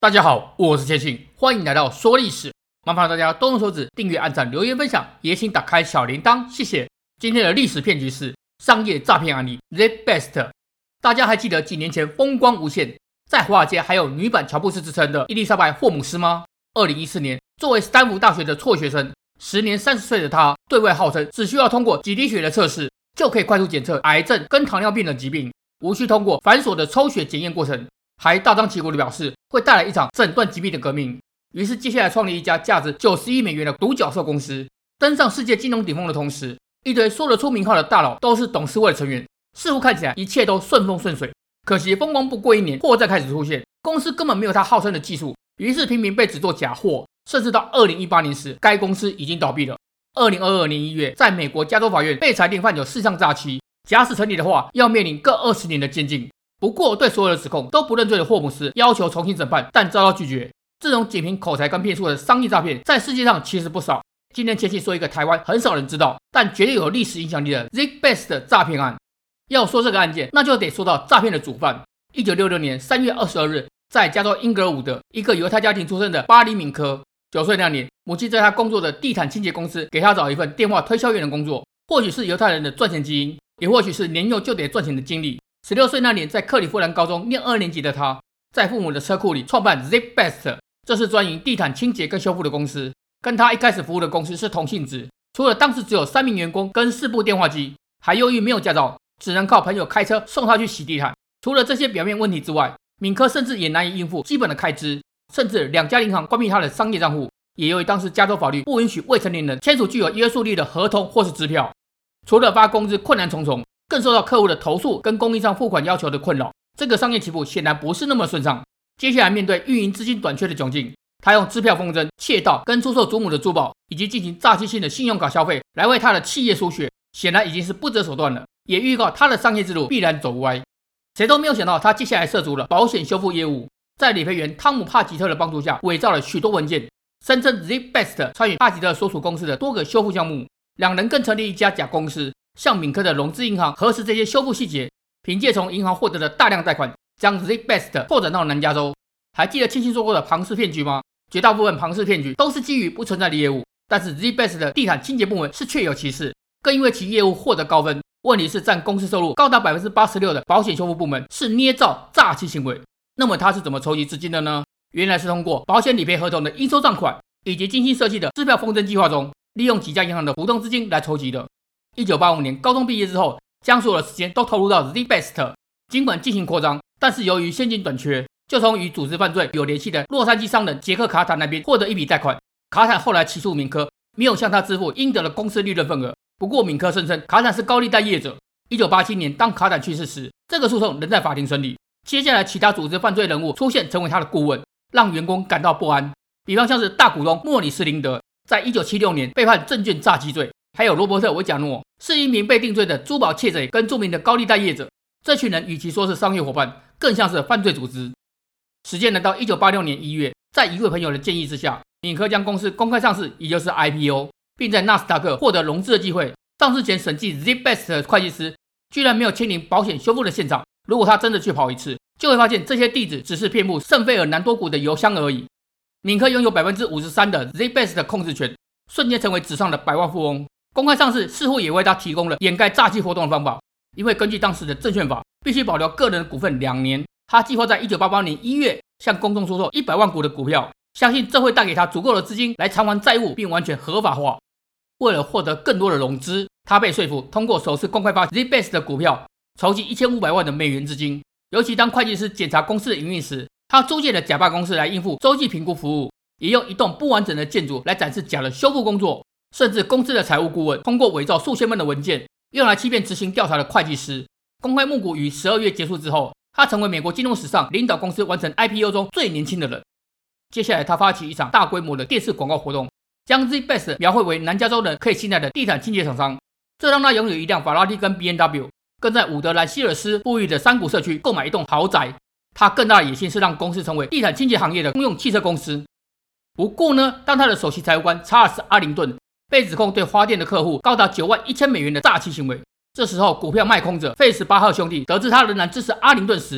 大家好，我是千信，欢迎来到说历史。麻烦大家动动手指订阅、按赞、留言、分享，也请打开小铃铛，谢谢。今天的历史骗局是商业诈骗案例 ZBest。大家还记得几年前风光无限，在华尔街还有女版乔布斯之称的伊丽莎白·霍姆斯吗？2014年，作为斯坦福大学的辍学生，时年30岁的他，对外号称只需要通过几滴血的测试，就可以快速检测癌症跟糖尿病等疾病，无需通过繁琐的抽血检验过程。还大张旗鼓地表示会带来一场诊断疾病的革命，于是接下来创立一家价值90亿美元的独角兽公司，登上世界金融顶峰的同时，一堆说得出名号的大佬都是董事会的成员，似乎看起来一切都顺风顺水。可惜风光不过1年，货再开始出现，公司根本没有他号称的技术，于是频频被指作假货，甚至到2018年时，该公司已经倒闭了。2022年1月，在美国加州法院被裁定犯有4项诈欺，假使成立的话，要面临各20年的监禁。不过，对所有的指控都不认罪的霍姆斯要求重新审判，但遭到拒绝。这种仅凭口才跟骗术的商业诈骗，在世界上其实不少。今天千信说一个台湾很少人知道，但绝对有历史影响力的 ZBest 的诈骗案。要说这个案件，那就得说到诈骗的主犯。1966年3月22日，在加州英格尔伍德一个犹太家庭出生的巴黎敏科，9岁那年，母亲在他工作的地毯清洁公司给他找一份电话推销员的工作。或许是犹太人的赚钱基因，也或许是年幼就得赚钱的经历。16岁那年，在克利夫兰高中念2年级的他，在父母的车库里创办 ZBest， 这是专营地毯清洁跟修复的公司。跟他一开始服务的公司是同性质，除了当时只有3名员工跟4部电话机，还由于没有驾照，只能靠朋友开车送他去洗地毯。除了这些表面问题之外，敏科甚至也难以应付基本的开支，甚至2家银行关闭他的商业账户，也由于当时加州法律不允许未成年人签署具有约束力的合同或是支票。除了发工资困难重重，更受到客户的投诉跟供应商付款要求的困扰，这个商业起步显然不是那么顺畅。接下来面对运营资金短缺的窘境，他用支票风筝、窃盗跟出售祖母的珠宝，以及进行诈欺性的信用卡消费来为他的企业输血，显然已经是不择手段了，也预告他的商业之路必然走歪。谁都没有想到，他接下来涉足了保险修复业务，在理赔员汤姆·帕吉特的帮助下，伪造了许多文件，声称 ZBest 参与帕吉特所属公司的多个修复项目。两人更成立一家假公司，向敏科的融资银行核实这些修复细节，凭借从银行获得的大量贷款，将 ZBest 拓展到南加州。还记得千信说过的庞氏骗局吗？绝大部分庞氏骗局都是基于不存在的业务，但是 ZBest 的地毯清洁部门是确有其事，更因为其业务获得高分。问题是占公司收入高达 86% 的保险修复部门是捏造诈欺行为。那么他是怎么筹集资金的呢？原来是通过保险理赔合同的应收账款，以及精心设计的支票风筝计划中，利用几家银行的浮动资金来筹集的。1985年高中毕业之后，将所有的时间都投入到 ZBest， 尽管进行扩张，但是由于现金短缺，就从与组织犯罪有联系的洛杉矶商人杰克卡坦那边获得一笔贷款。卡坦后来起诉敏科，没有向他支付应得的公司利润份额。不过敏科声称卡坦是高利贷业者。1987年当卡坦去世时，这个诉讼仍在法庭审理。接下来其他组织犯罪人物出现成为他的顾问，让员工感到不安。比方像是大股东莫里斯林德，在1976年被判证券诈欺罪，还有罗伯特维贾诺，是一名被定罪的珠宝窃贼跟著名的高利贷业者。这群人与其说是商业伙伴，更像是犯罪组织。时间来到1986年1月，在一位朋友的建议之下，敏科将公司公开上市，也就是 IPO， 并在纳斯达克获得融资的机会。上市前审计 ZBest 的会计师居然没有亲临保险修复的现场，如果他真的去跑一次，就会发现这些地址只是遍布圣菲尔南多谷的邮箱而已。敏科拥有 53% 的 ZBest 的控制权，瞬间成为纸上的百万富翁。公开上市似乎也为他提供了掩盖诈欺活动的方法，因为根据当时的证券法，必须保留个人的股份2年。他计划在1988年1月向公众出售100万股的股票，相信这会带给他足够的资金来偿还债务，并完全合法化。为了获得更多的融资，他被说服通过首次公开发 ZBest 的股票，筹集1500万的美元资金。尤其当会计师检查公司的营运时，他租借了假办公室来应付周季评估服务，也用一栋不完整的建筑来展示假的修复工作。甚至公司的财务顾问通过伪造数千份的文件，用来欺骗执行调查的会计师。公开募股于12月结束之后，他成为美国金融史上领导公司完成 IPO 中最年轻的人。接下来他发起一场大规模的电视广告活动，将 ZBest 描绘为南加州人可以信赖的地毯清洁厂商，这让他拥有一辆法拉利跟 BMW， 更在伍德兰希尔斯富裕的山谷社区购买一栋豪宅。他更大的野心是让公司成为地毯清洁行业的公用汽车公司。不过呢，当他的首席财务官查尔斯·阿灵顿被指控对花店的客户高达9万1000美元的诈欺行为，这时候股票卖空者费斯巴赫兄弟得知他仍然支持阿灵顿时，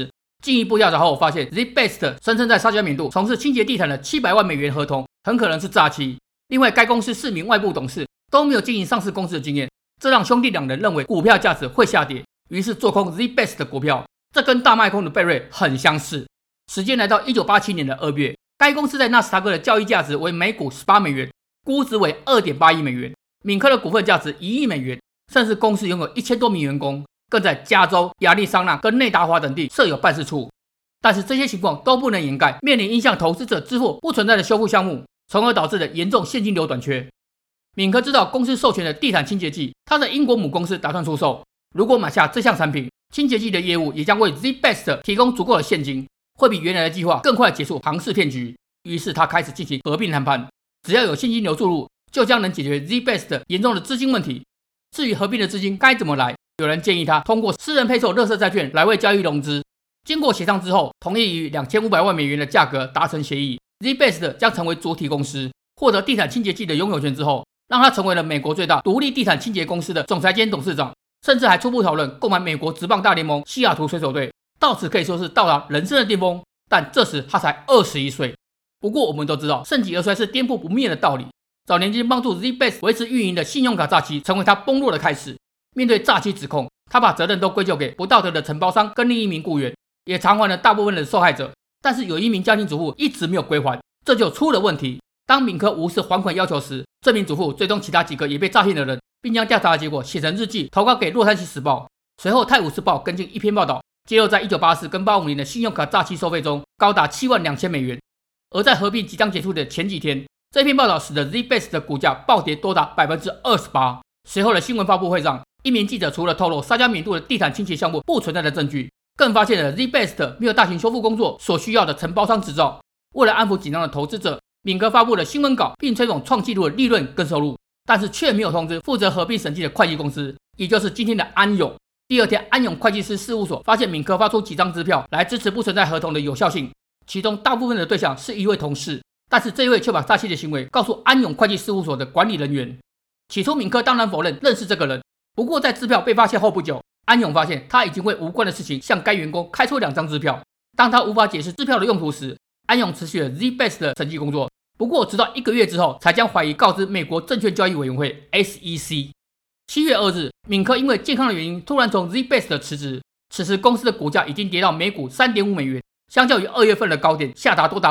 进一步调查后发现 ，ZBest 声称在沙加缅度从事清洁地毯的700万美元合同很可能是诈欺。另外，该公司4名外部董事都没有经营上市公司的经验，这让兄弟两人认为股票价值会下跌，于是做空 ZBest 的股票。这跟大卖空的贝瑞很相似。时间来到1987年的2月，该公司在纳斯达克的交易价值为每股18美元，估值为2.8亿美元。敏科的股份价值1亿美元，甚至公司拥有1000多名员工，更在加州、亚利桑那跟内达华等地设有办事处。但是这些情况都不能掩盖面临应向投资者支付不存在的修复项目，从而导致的严重现金流短缺。敏科知道公司授权的地毯清洁剂，他的英国母公司打算出售。如果买下这项产品，清洁剂的业务也将为 ZBest 提供足够的现金，会比原来的计划更快结束庞氏骗局。于是他开始进行合并谈判，只要有现金流注入，就将能解决 ZBest 严重的资金问题。至于合并的资金该怎么来，有人建议他通过私人配售垃圾债券来为交易融资。经过协商之后，同意以2500万美元的价格达成协议。ZBest 将成为主体公司，获得地毯清洁剂的拥有权之后，让他成为了美国最大独立地毯清洁公司的总裁兼董事长。甚至还初步讨论购买美国职棒大联盟西雅图水手队，到此可以说是到达人生的巅峰。但这时他才21岁。不过我们都知道，盛极而衰是颠覆不灭的道理。早年间帮助 ZBest 维持运营的信用卡诈欺，成为他崩落的开始。面对诈欺指控，他把责任都归咎给不道德的承包商跟另一名雇员，也偿还了大部分的受害者。但是有一名家庭主妇一直没有归还，这就出了问题。当敏科无视还款要求时，这名主妇追踪其他几个也被诈骗的人，并将调查的结果写成日记投稿给洛杉矶时报。随后泰晤士报跟进一篇报道，揭露在1984跟85年的信用卡诈欺收费中高达72000美元。而在合并即将结束的前几天，这篇报道使得 ZBest 的股价暴跌多达 28%。随后的新闻发布会上，一名记者除了透露沙加缅度的地毯清洁项目不存在的证据，更发现了 ZBest 没有大型修复工作所需要的承包商执照。为了安抚紧张的投资者，敏科发布了新闻稿，并吹捧创纪录的利润跟收入，但是却没有通知负责合并审计的会计公司，也就是今天的安永。第二天，安永会计师事务所发现敏科发出几张支票来支持不存在合同的有效性，其中大部分的对象是一位同事，但是这一位却把诈欺的行为告诉安永会计事务所的管理人员。起初敏科当然否认认识这个人，不过在支票被发现后不久，安永发现他已经为无关的事情向该员工开出2张支票。当他无法解释支票的用途时，安永持续了 ZBest 的审计工作，不过直到1个月之后才将怀疑告知美国证券交易委员会 SEC。 7月2日，敏科因为健康的原因突然从 ZBest 辞职，此时公司的股价已经跌到每股 3.5 美元，相较于2月份的高点下达多达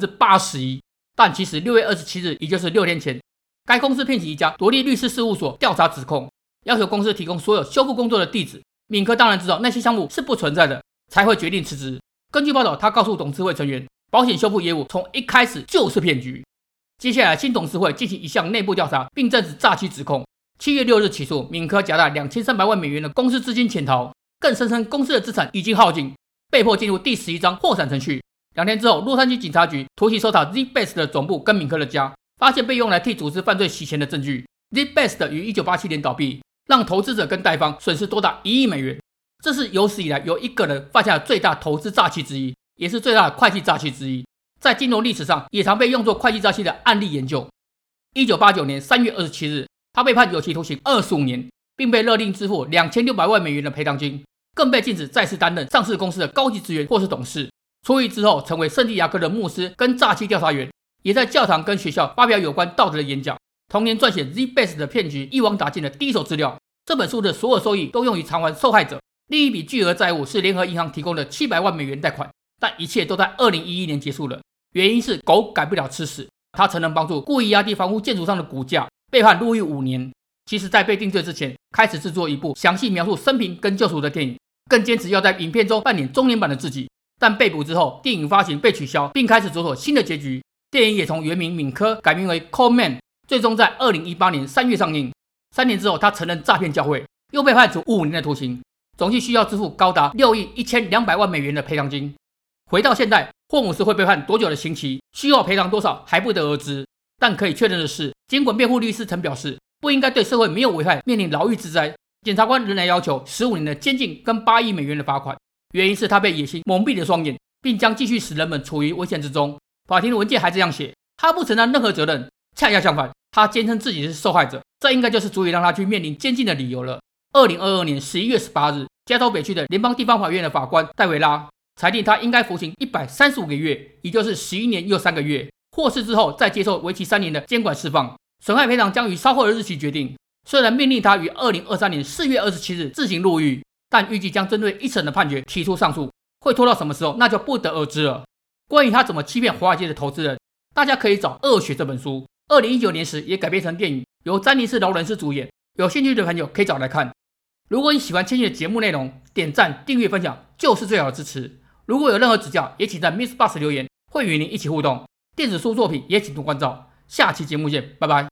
81%。 但其实6月27日，也就是6天前，该公司聘请一家独立律师事务所调查指控，要求公司提供所有修复工作的地址。敏科当然知道那些项目是不存在的，才会决定辞职。根据报道，他告诉董事会成员，保险修复业务从一开始就是骗局。接下来，新董事会进行一项内部调查，并证实诈欺指控。7月6日起诉敏科夹带2300万美元的公司资金潜逃，更声称公司的资产已经耗尽，被迫进入第11章破产程序。2天之后，洛杉矶警察局突袭搜查 ZBest 的总部跟敏科的家，发现被用来替组织犯罪洗钱的证据。ZBest 于1987年倒闭，让投资者跟贷方损失多达1亿美元。这是有史以来由一个人犯下的最大投资诈欺之一，也是最大的会计诈欺之一。在金融历史上，也常被用作会计诈欺的案例研究。1989年3月27日，他被判有期徒刑25年，并被勒令支付2600万美元的赔偿金，更被禁止再次担任上市公司的高级职员或是董事。出狱之后，成为圣地亚哥的牧师跟诈欺调查员，也在教堂跟学校发表有关道德的演讲。同年撰写 ZBest 的骗局一网打尽的第一手资料，这本书的所有收益都用于偿还受害者。另一笔巨额债务是联合银行提供的700万美元贷款，但一切都在2011年结束了。原因是狗改不了吃屎，他曾能帮助故意压低房屋建筑商的股价，被判入狱5年。其实在被定罪之前，开始制作一部详细描述生平跟救赎的电影，更坚持要在影片中扮演中年版的自己。但被捕之后，电影发行被取消，并开始着手新的结局。电影也从原名敏科改名为 Coleman， 最终在2018年3月上映。3年之后，他承认诈骗教会，又被判处5年的徒刑，总计需要支付高达6亿1200万美元的赔偿金。回到现代，霍姆斯会被判多久的刑期，需要赔偿多少还不得而知。但可以确认的是，尽管辩护律师曾表示不应该对社会没有危害面临牢狱之灾，检察官仍然要求15年的监禁跟8亿美元的罚款。原因是他被野心蒙蔽了双眼，并将继续使人们处于危险之中。法庭的文件还这样写，他不承担任何责任，恰恰相反，他坚称自己是受害者，这应该就是足以让他去面临监禁的理由了。2022年11月18日，加州北区的联邦地方法院的法官戴维拉裁定他应该服刑135个月，也就是11年又3个月，获释之后再接受为期3年的监管释放。损害赔偿将于稍后的日期决定。虽然命令他于2023年4月27日自行入狱，但预计将针对一审的判决提出上诉，会拖到什么时候那就不得而知了。关于他怎么欺骗华尔街的投资人，大家可以找《恶血》这本书，2019年时也改编成电影，由詹妮斯·劳伦斯主演，有兴趣的朋友可以找来看。如果你喜欢千玺的节目内容，点赞、订阅、分享就是最好的支持。如果有任何指教，也请在 MixerBox 留言，会与您一起互动。电子书作品也请多关照。下期节目见，拜拜。